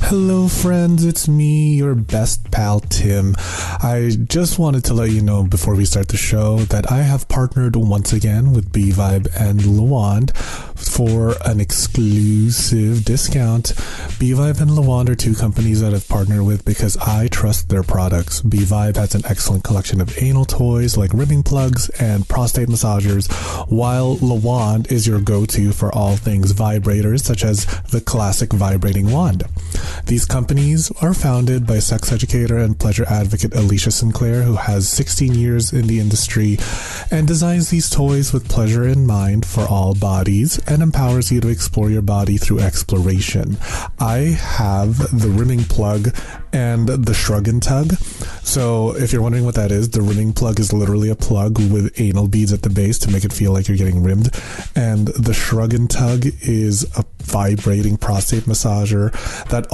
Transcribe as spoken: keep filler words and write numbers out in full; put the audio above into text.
Hello friends, it's me, your best pal Tim. I just wanted to let you know before we start the show that I have partnered once again with B-Vibe and Lawand for an exclusive discount. B-Vibe and Lawand are two companies that I've partnered with because I trust their products. B-Vibe has an excellent collection of anal toys like ribbing plugs and prostate massagers, while Lawand is your go-to for all things vibrators, such as the classic vibrating wand. These companies are founded by sex educator and pleasure advocate Alicia Sinclair, who has sixteen years in the industry and designs these toys with pleasure in mind for all bodies and empowers you to explore your body through exploration. I have the rimming plug and the shrug and tug. So if you're wondering what that is, the rimming plug is literally a plug with anal beads at the base to make it feel like you're getting rimmed. And the shrug and tug is a vibrating prostate massager that